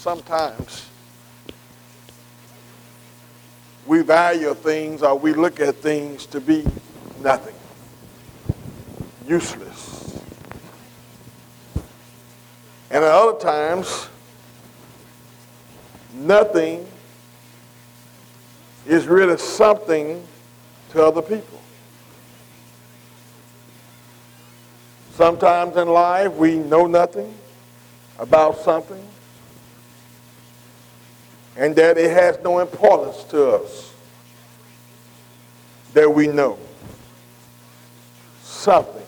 sometimes we value things or we look at things to be nothing, useless. And at other times, nothing is really something to other people. Sometimes in life we know nothing about something and that it has no importance to us that we know something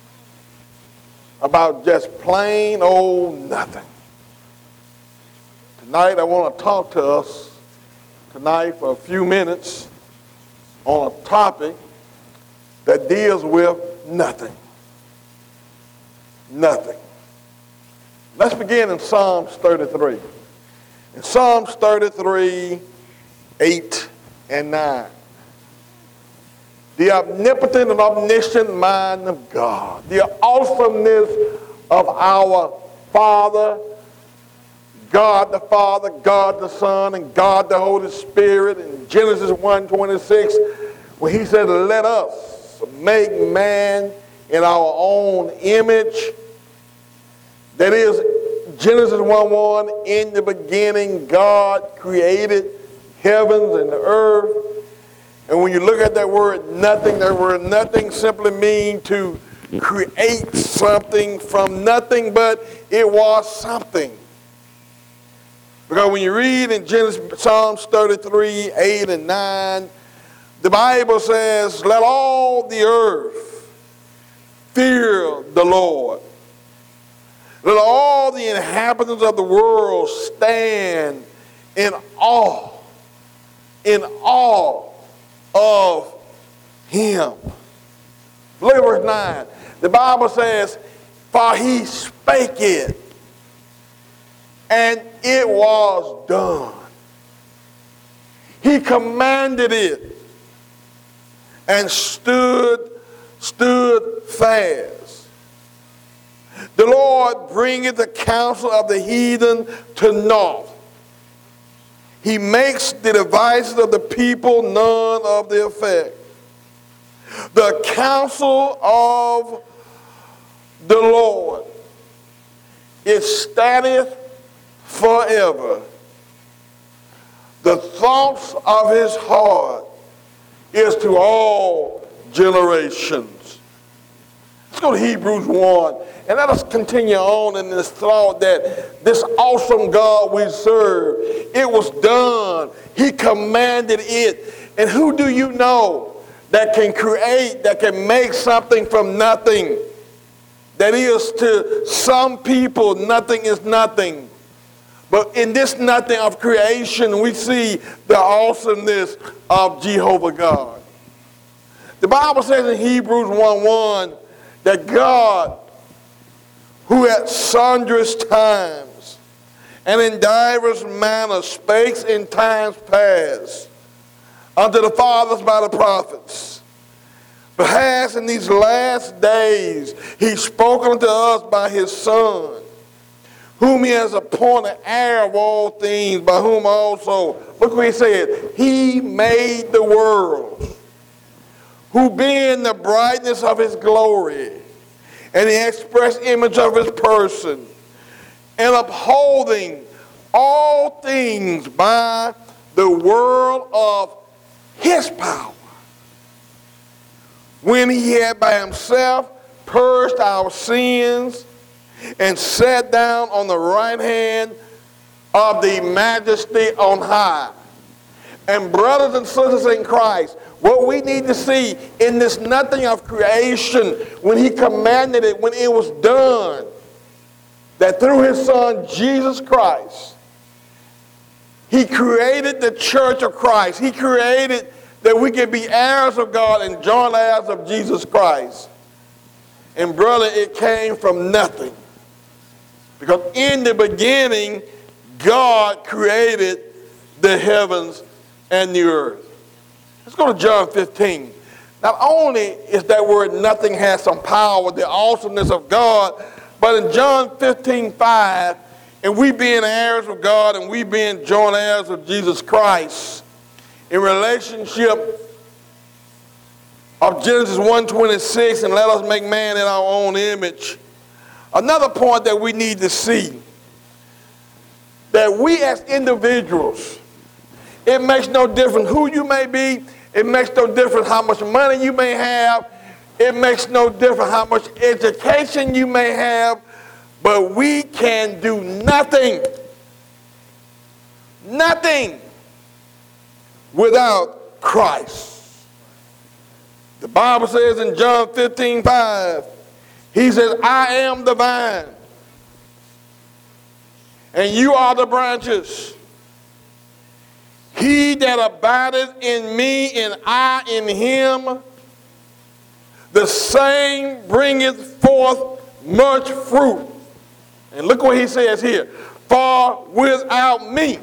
about just plain old nothing. Tonight I want to talk to us tonight for a few minutes on a topic that deals with nothing. Nothing. Let's begin in Psalms 33. In Psalms 33, 8 and 9. The omnipotent and omniscient mind of God. The awesomeness of our Father, God the Father, God the Son, and God the Holy Spirit. In Genesis 1:26, when he said, let us make man in our own image. That is, Genesis 1:1, in the beginning God created heavens and the earth. And when you look at that word nothing simply means to create something from nothing, but it was something. Because when you read in Psalms 33, 8 and 9, the Bible says, let all the earth fear the Lord. Let all the inhabitants of the world stand in awe of him. Look at verse 9. The Bible says, for he spake it, and it was done. He commanded it, and stood fast. The Lord bringeth the counsel of the heathen to naught. He makes the devices of the people none of their effect. The counsel of the Lord, it standeth forever. The thoughts of his heart is to all generations. Let's go to Hebrews 1. And let us continue on in this thought that this awesome God we serve, it was done. He commanded it. And who do you know that can create, that can make something from nothing? That is, to some people, nothing is nothing. But in this nothing of creation, we see the awesomeness of Jehovah God. The Bible says in Hebrews 1:1 that God, who at sundry times and in divers manners spake in times past unto the fathers by the prophets, but has in these last days he spoken unto us by his Son, whom he has appointed heir of all things, by whom also, look what he said, he made the world, who being the brightness of his glory, and the express image of his person, and upholding all things by the word of his power, when he had by himself purged our sins, and sat down on the right hand of the majesty on high. And brothers and sisters in Christ, what we need to see in this nothing of creation, when he commanded it, when it was done, that through his Son, Jesus Christ, he created the church of Christ. He created that we can be heirs of God and joint heirs of Jesus Christ. And brother, it came from nothing. Because in the beginning, God created the heavens and the earth. Let's go to John 15. Not only is that word nothing has some power, the awesomeness of God, but in John 15:5, and we being heirs of God and we being joint heirs of Jesus Christ in relationship of Genesis 1:26, and let us make man in our own image. Another point that we need to see, that we as individuals, it makes no difference who you may be, it makes no difference how much money you may have, it makes no difference how much education you may have, but we can do nothing without Christ. The Bible says in John 15:5, he says, I am the vine, and you are the branches. He that abideth in me, and I in him, the same bringeth forth much fruit. And look what he says here. For without me,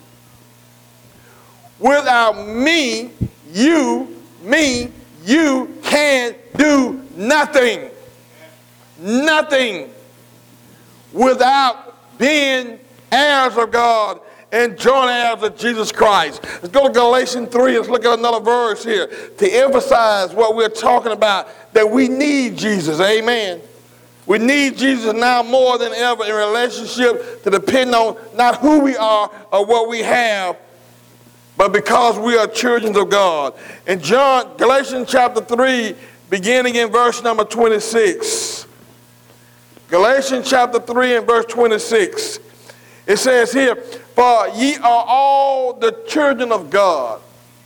you can do nothing. Nothing without being heirs of God and joint heirs of Jesus Christ. Let's go to Galatians 3. Let's look at another verse here to emphasize what we're talking about, that we need Jesus. Amen. We need Jesus now more than ever in relationship to depend on not who we are or what we have, but because we are children of God. In Galatians chapter 3, beginning in verse number 26. Galatians chapter 3 and verse 26. It says here, for ye are all the children of God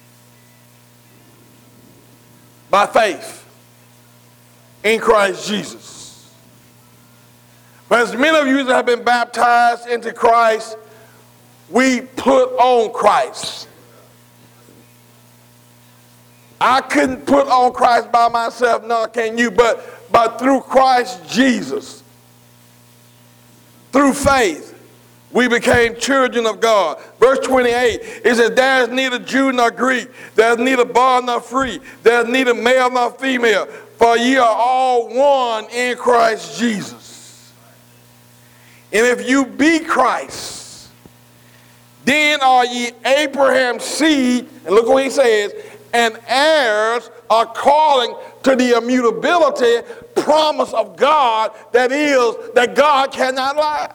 by faith in Christ Jesus. But as many of you that have been baptized into Christ, we put on Christ. I couldn't put on Christ by myself, nor can you, but through Christ Jesus, through faith, we became children of God. Verse 28, it says, there is neither Jew nor Greek, there is neither bond nor free, there is neither male nor female, for ye are all one in Christ Jesus. And if you be Christ, then are ye Abraham's seed, and look what he says, and heirs according to the immutability promise of God, that is, that God cannot lie.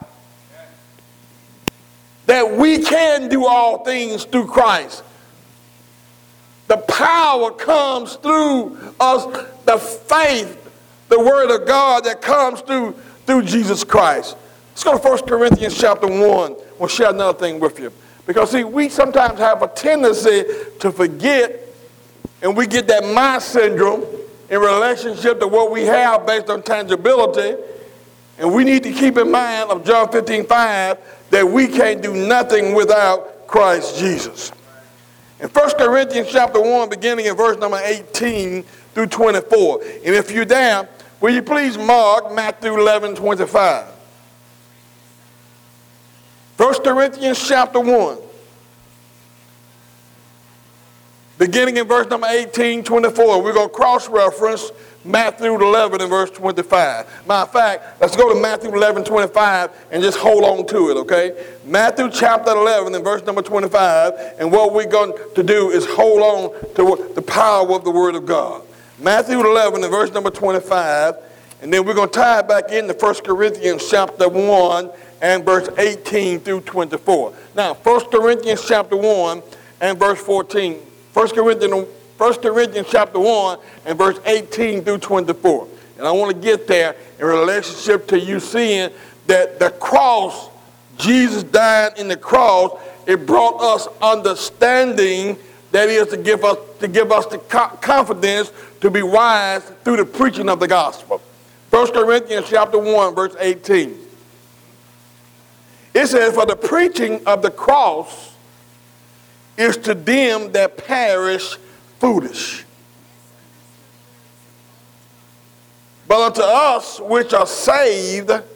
That we can do all things through Christ. The power comes through us, the faith, the word of God that comes through Jesus Christ. Let's go to 1 Corinthians chapter 1. We'll share another thing with you. Because see, we sometimes have a tendency to forget, and we get that mind syndrome in relationship to what we have based on tangibility. And we need to keep in mind of John 15:5 that we can't do nothing without Christ Jesus. In 1 Corinthians chapter 1, beginning in verse number 18 through 24. And if you're there, will you please mark Matthew 11:25. 1 Corinthians chapter 1. Beginning in verse number 18, 24, we're going to cross-reference Matthew 11 and verse 25. Matter of fact, let's go to Matthew 11, 25 and just hold on to it, okay? Matthew chapter 11 and verse number 25, and what we're going to do is hold on to the power of the Word of God. Matthew 11 and verse number 25, and then we're going to tie it back into 1 Corinthians chapter 1 and verse 18 through 24. Now, 1 Corinthians chapter 1 and verse 14. 1 Corinthians chapter 1 and verse 18 through 24. And I want to get there in relationship to you seeing that the cross, Jesus died in the cross, it brought us understanding, that is to give us the confidence to be wise through the preaching of the gospel. 1 Corinthians chapter 1 verse 18. It says, for the preaching of the cross is to them that perish foolish. But unto us which are saved,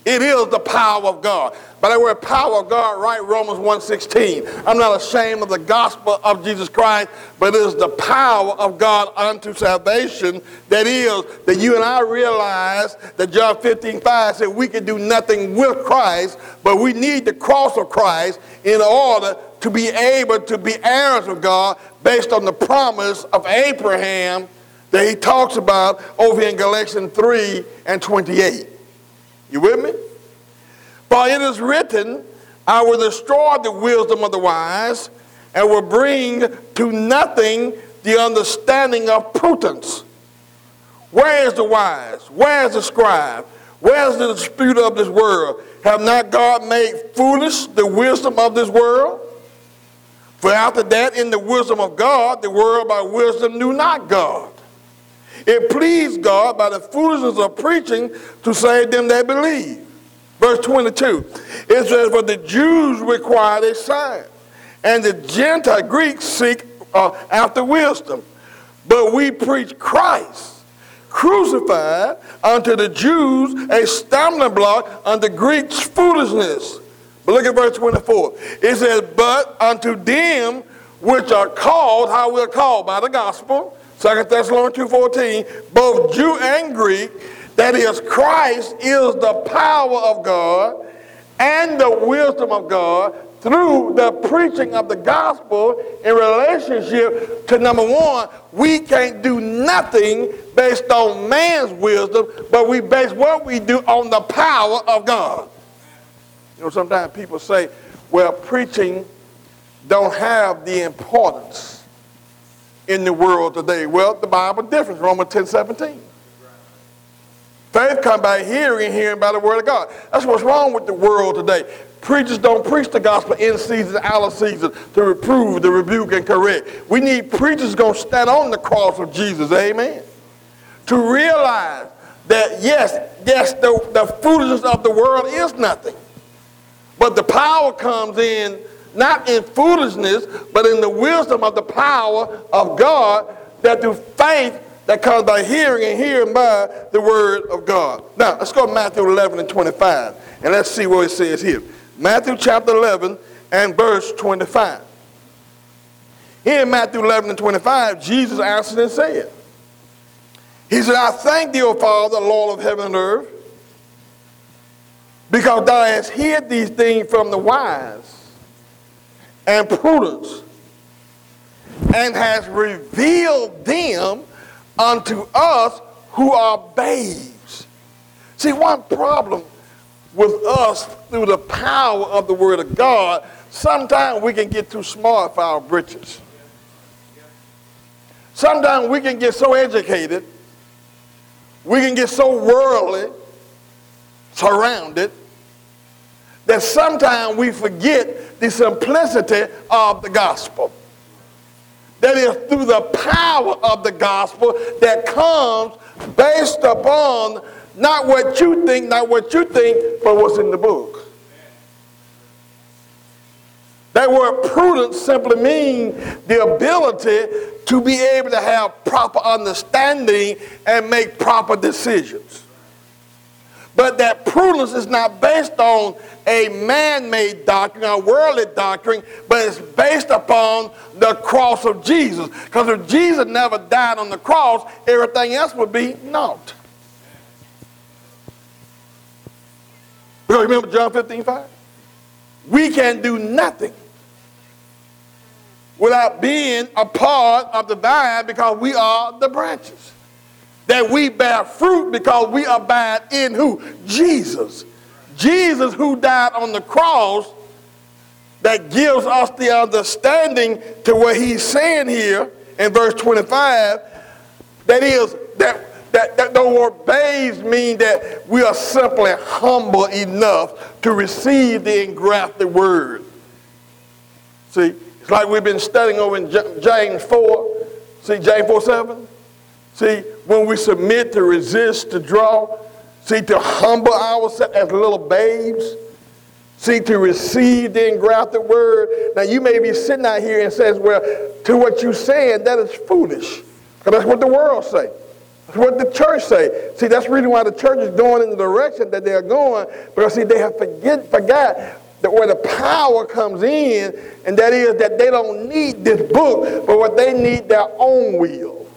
It is the power of God. By the word power of God, write Romans 1:16. I'm not ashamed of the gospel of Jesus Christ, but it is the power of God unto salvation. That is, that you and I realize that John 15:5 said we can do nothing with Christ, but we need the cross of Christ in order to be able to be heirs of God based on the promise of Abraham that he talks about over in Galatians 3:28. You with me? For it is written, I will destroy the wisdom of the wise and will bring to nothing the understanding of prudence. Where is the wise? Where is the scribe? Where is the disputer of this world? Have not God made foolish the wisdom of this world? For after that, in the wisdom of God, the world by wisdom knew not God. It pleased God by the foolishness of preaching to save them that believe. Verse 22, it says, for the Jews required a sign, and the Gentile Greeks seek after wisdom. But we preach Christ, crucified, unto the Jews a stumbling block, unto Greeks foolishness. But look at verse 24. It says, but unto them which are called, how we are called? By the gospel. 2 Thessalonians 2:14, both Jew and Greek, that is, Christ is the power of God and the wisdom of God through the preaching of the gospel in relationship to, number one, we can't do nothing based on man's wisdom, but we base what we do on the power of God. You know, sometimes people say, well, preaching don't have the importance in the world today. Well, the Bible differs. Romans 10:17. Faith comes by hearing, and hearing by the word of God. That's what's wrong with the world today. Preachers don't preach the gospel in season, out of season, to reprove, to rebuke, and correct. We need preachers going to stand on the cross of Jesus, amen, to realize that, yes, the foolishness of the world is nothing. But the power comes in not in foolishness, but in the wisdom of the power of God, that through faith that comes by hearing, and hearing by the word of God. Now, let's go to Matthew 11:25, and let's see what it says here. Matthew chapter 11 and verse 25. Here in Matthew 11:25, Jesus answered and said, he said, I thank thee, O Father, Lord of heaven and earth, because thou hast hid these things from the wise and prudence, and has revealed them unto us who are babes. See, one problem with us through the power of the word of God, sometimes we can get too smart for our britches. Sometimes we can get so educated, we can get so worldly surrounded, that sometimes we forget the simplicity of the gospel. That is through the power of the gospel that comes based upon not what you think, but what's in the book. That word prudence simply means the ability to be able to have proper understanding and make proper decisions. But that prudence is not based on a man-made doctrine, a worldly doctrine, but it's based upon the cross of Jesus. Because if Jesus never died on the cross, everything else would be naught. Because remember John 15:5? We can do nothing without being a part of the vine, because we are the branches. That we bear fruit because we abide in who? Jesus. Jesus, who died on the cross, that gives us the understanding to what he's saying here in verse 25. That is, that the word babes mean that we are simply humble enough to receive the engrafted word. See, it's like we've been studying over in James 4. See, James 4:7. See, when we submit, to resist, to draw, see, to humble ourselves as little babes, see, to receive the engrafted word. Now, you may be sitting out here and says, well, to what you're saying, that is foolish. Because that's what the world say. That's what the church say. See, that's the reason why the church is going in the direction that they're going, because see, they have forgot that where the power comes in, and that is that they don't need this book, but what they need their own will.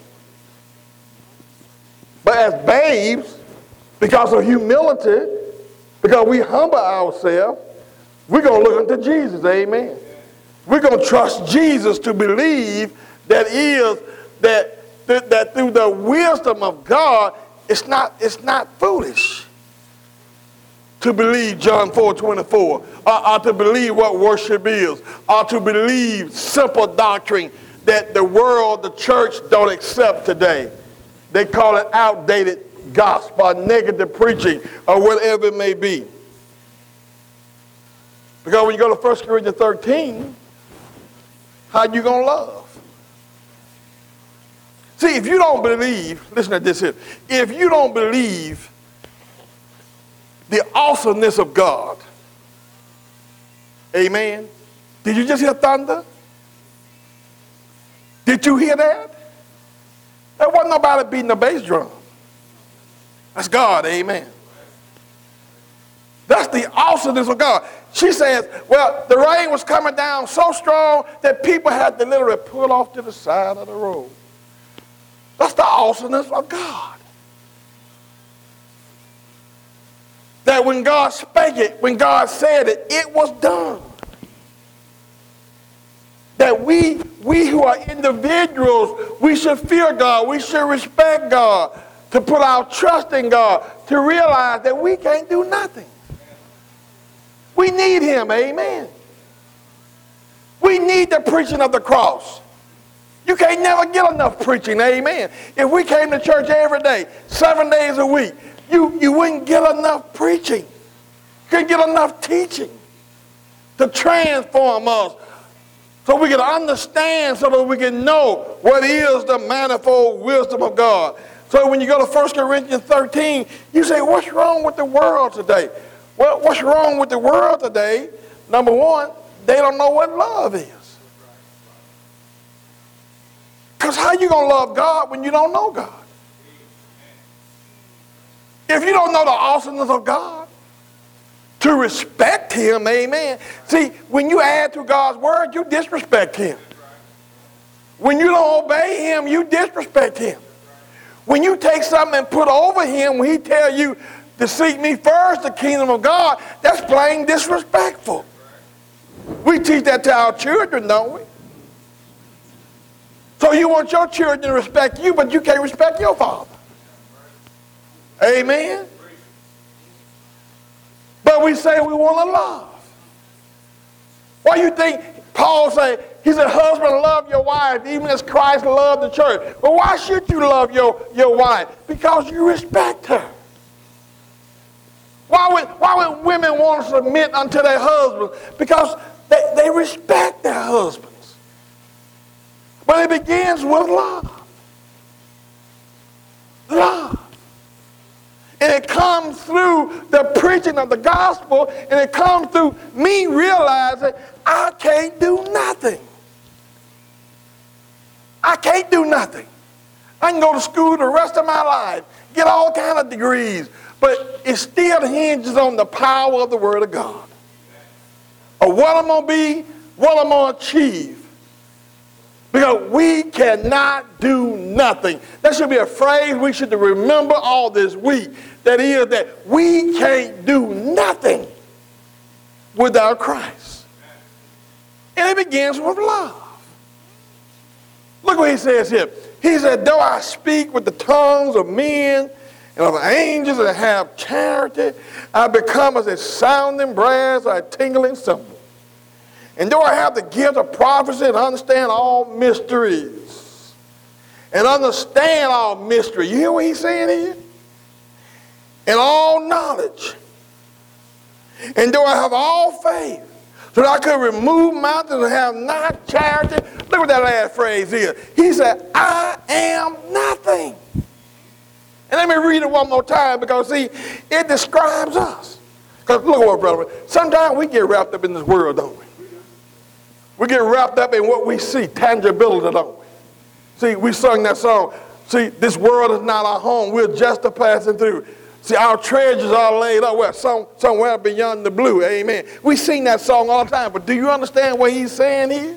But as babes, because of humility, because we humble ourselves, we're going to look unto Jesus, amen. We're going to trust Jesus to believe that through the wisdom of God, it's not foolish to believe John 4:24, or to believe what worship is, or to believe simple doctrine that the world, the church don't accept today. They call it outdated gospel, negative preaching, or whatever it may be. Because when you go to 1 Corinthians 13, how you going to love? See, if you don't believe, listen to this here. If you don't believe the awesomeness of God, amen. Did you just hear thunder? Did you hear that? There wasn't nobody beating the bass drum. That's God, amen. That's the awesomeness of God. She says, well, the rain was coming down so strong that people had to literally pull off to the side of the road. That's the awesomeness of God. That when God spake it, when God said it, it was done. That we who are individuals, we should fear God, we should respect God, to put our trust in God, to realize that we can't do nothing. We need him, amen. We need the preaching of the cross. You can't never get enough preaching, amen. If we came to church every day, 7 days a week, you wouldn't get enough preaching. You couldn't get enough teaching to transform us so we can understand, so that we can know what is the manifold wisdom of God. So when you go to 1 Corinthians 13, you say, what's wrong with the world today? Well, what's wrong with the world today? Number one, they don't know what love is. Because how you going to love God when you don't know God? If you don't know the awesomeness of God, to respect him, amen. See, when you add to God's word, you disrespect him. When you don't obey him, you disrespect him. When you take something and put over him, when he tell you to seek me first, the kingdom of God, that's plain disrespectful. We teach that to our children, don't we? So you want your children to respect you, but you can't respect your father. Amen? But we say we want to love. Why you think Paul said, he said, husband, love your wife, even as Christ loved the church. But why should you love your wife? Because you respect her. Why would women want to submit unto their husbands? Because they respect their husbands. But it begins with love. Love. And it comes through the preaching of the gospel, and it comes through me realizing I can't do nothing. I can't do nothing. I can go to school the rest of my life, get all kind of degrees, but it still hinges on the power of the Word of God. Of what I'm going to be, what I'm going to achieve. Because we cannot do nothing. That should be a phrase we should remember all this week. That is that we can't do nothing without Christ. And it begins with love. Look what he says here. He said, though I speak with the tongues of men and of angels and have charity, I become as a sounding brass or a tingling cymbal. And though I have the gift of prophecy and understand all mysteries, and understand all mystery, you hear what he's saying here? And all knowledge. And though I have all faith, so that I could remove mountains and have not charity. Look what that last phrase is. He said, I am nothing. And let me read it one more time because, see, it describes us. Because look what, brother, sometimes we get wrapped up in this world, don't we? We get wrapped up in what we see, tangibility, don't we? See, we sung that song, See, this world is not our home. We're just a passing through. See, our treasures are laid up where? Somewhere beyond the blue. Amen. We sing that song all the time, but do you understand what he's saying here?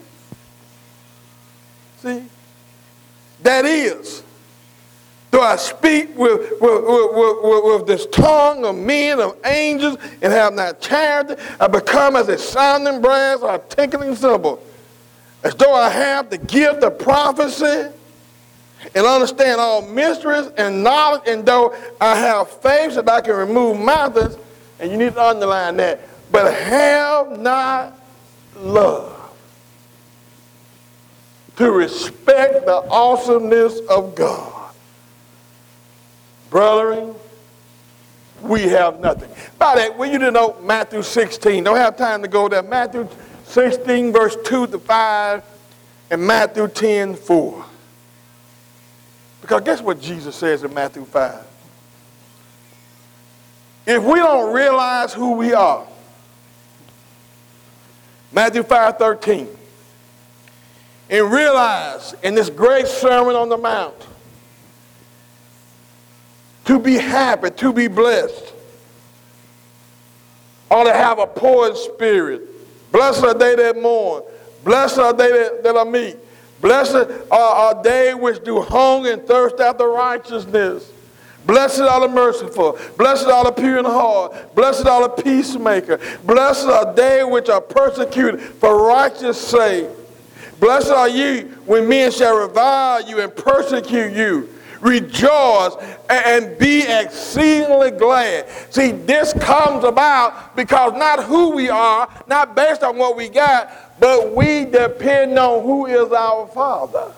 See? That is, though I speak with this tongue of men, of angels, and have not charity, I become as a sounding brass or a tinkling cymbal. As though I have the gift of prophecy and understand all mysteries and knowledge, and though I have faith that I can remove mountains, and you need to underline that, but have not love to respect the awesomeness of God. Brethren, we have nothing. By that, well, you didn't know Matthew 16. Don't have time to go there. Matthew 16, verse 2 to 5, and Matthew 10, 4. Because guess what Jesus says in Matthew 5? If we don't realize who we are, Matthew 5, 13, and realize in this great Sermon on the Mount, to be happy, to be blessed, or to have a poor in spirit. Blessed are they that mourn. Blessed are they that are meek. Blessed are they which do hunger and thirst after righteousness. Blessed are the merciful. Blessed are the pure in heart. Blessed are the peacemaker. Blessed are they which are persecuted for righteousness' sake. Blessed are you when men shall revile you and persecute you. Rejoice and be exceedingly glad. See, this comes about because not who we are, not based on what we got, but we depend on who is our Father.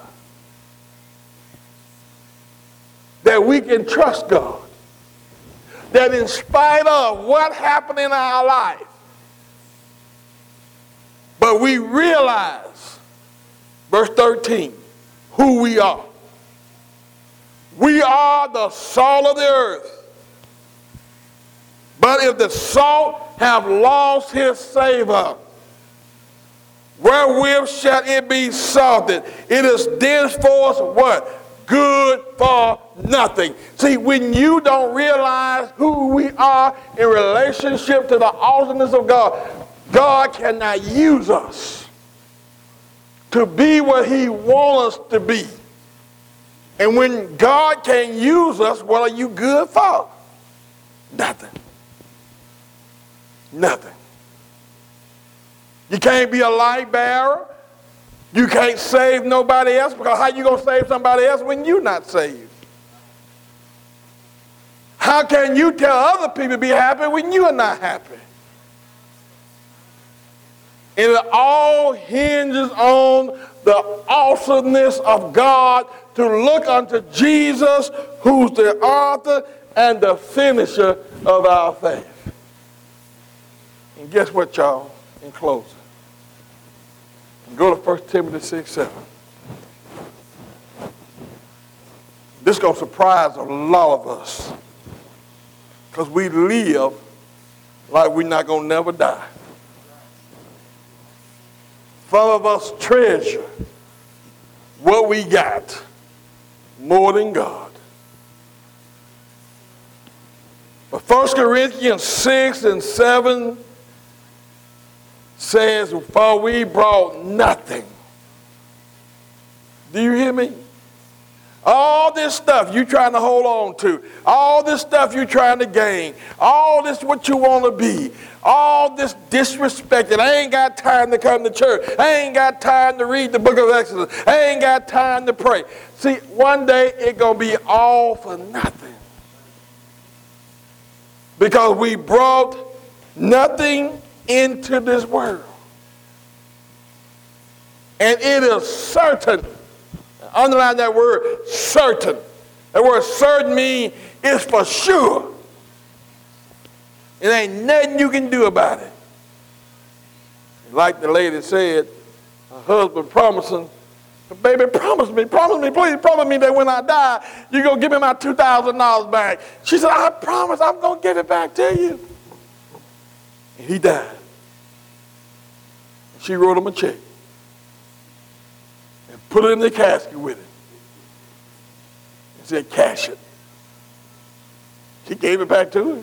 That we can trust God. That in spite of what happened in our life, but we realize, verse 13, who we are. We are the salt of the earth. But if the salt have lost his savor, wherewith shall it be salted? It is thenceforth what? Good for nothing. See, when you don't realize who we are in relationship to the awesomeness of God, God cannot use us to be what he wants us to be. And when God can't use us, what are you good for? Nothing. Nothing. You can't be a light bearer. You can't save nobody else, because how you going to save somebody else when you're not saved? How can you tell other people to be happy when you are not happy? And it all hinges on the awesomeness of God, to look unto Jesus, who's the author and the finisher of our faith. And guess what, y'all, in closing? Go to 1 Timothy 6:7. This is going to surprise a lot of us, because we live like we're not going to never die. Some of us treasure what we got more than God. But 1 Corinthians 6:7 says, for we brought nothing. Do you hear me? All this stuff you trying to hold on to, all this stuff you trying to gain, all this what you want to be, all this disrespect, and I ain't got time to come to church, I ain't got time to read the book of Exodus, I ain't got time to pray. See, one day it's going to be all for nothing. Because we brought nothing into this world. And it is certain, underline that word, certain. That word certain means it's for sure. It ain't nothing you can do about it. Like the lady said, her husband promising, baby, promise me, please promise me that when I die, you're going to give me my $2,000 back. She said, I promise I'm going to give it back to you. And he died. She wrote him a check and put it in the casket with it. He said, cash it. She gave it back to him.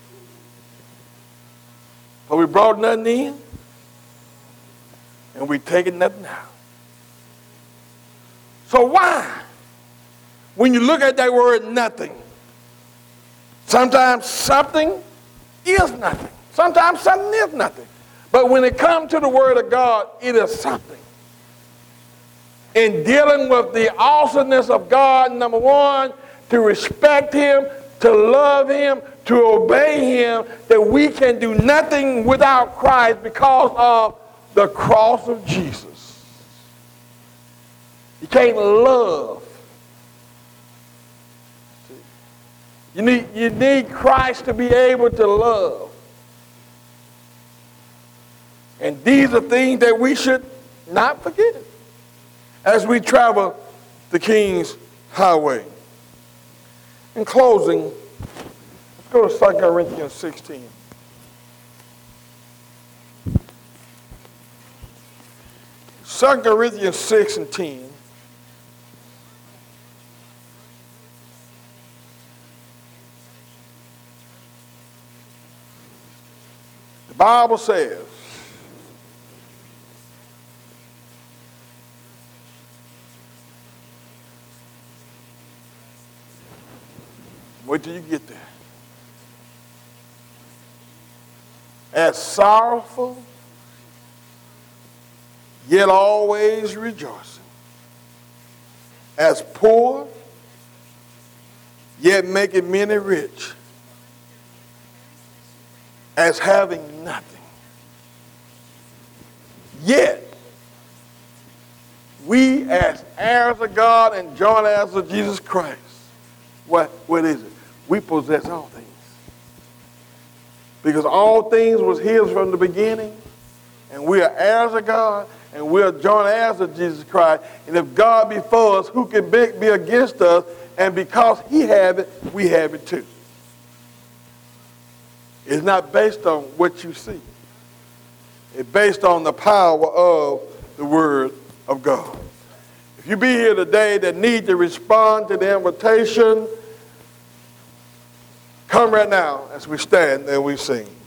But we brought nothing in, and we taking nothing out. So why? When you look at that word nothing, sometimes something is nothing. Sometimes something is nothing. But when it comes to the word of God, it is something. In dealing with the awesomeness of God, number one, to respect him, to love him, to obey him, that we can do nothing without Christ because of the cross of Jesus. You can't love. You need Christ to be able to love. And these are things that we should not forget as we travel the King's Highway. In closing, let's go to 2 Corinthians 16. Second Corinthians 6 and 10. The Bible says, wait till you get there. As sorrowful, yet always rejoicing. As poor, yet making many rich. As having nothing. Yet, we as heirs of God and joint heirs of Jesus Christ, what is it? We possess all things. Because all things was his from the beginning, and we are heirs of God, and we are joint heirs of Jesus Christ. And if God be for us, who can be against us? And because he have it, we have it too. It's not based on what you see. It's based on the power of the Word of God. If you be here today that need to respond to the invitation, come right now as we stand and we sing.